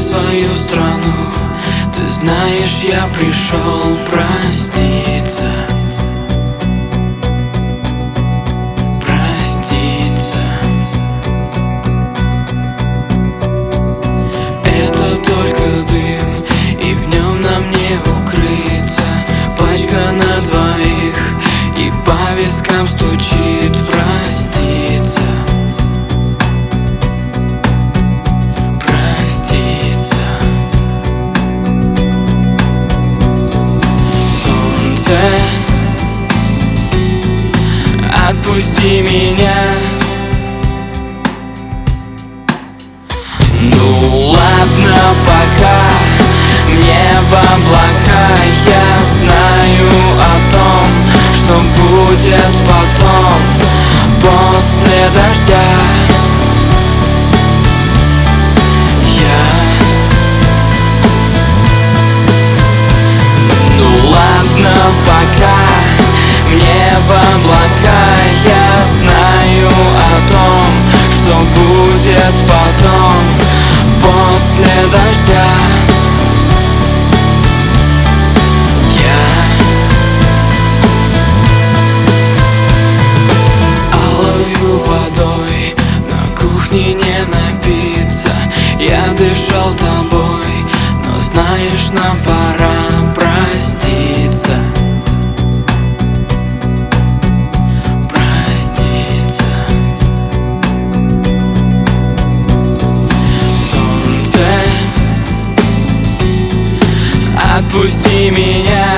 свою страну. Ты знаешь, я пришел проститься. Проститься. Это только дым, и в нем нам не укрыться. Пачка на двоих, и по вискам стучит проститься. Отпусти меня. Ну ладно, пока мне в облака. Я знаю о том, что будет потом, после дождя. Ну ладно, пока мне в облака. Я знаю о том, что будет потом, после дождя. Алою водой на кухне не напиться. Я дышал тобой, но знаешь, нам пора проститься. Отпусти меня.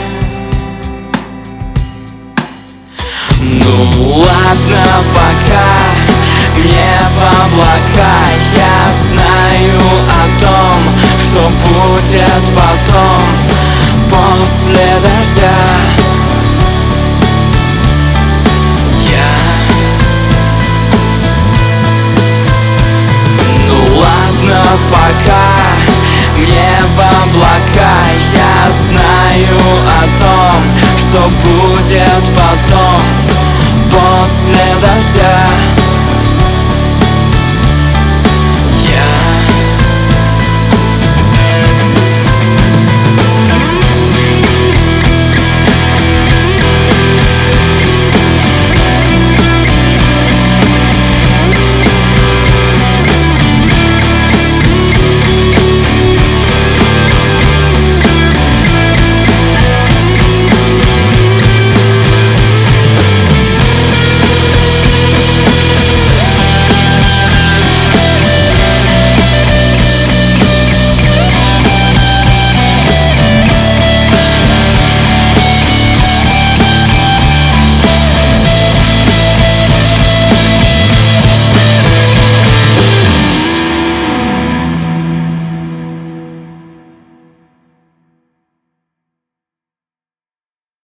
Ну ладно, пока мне в облака. Я знаю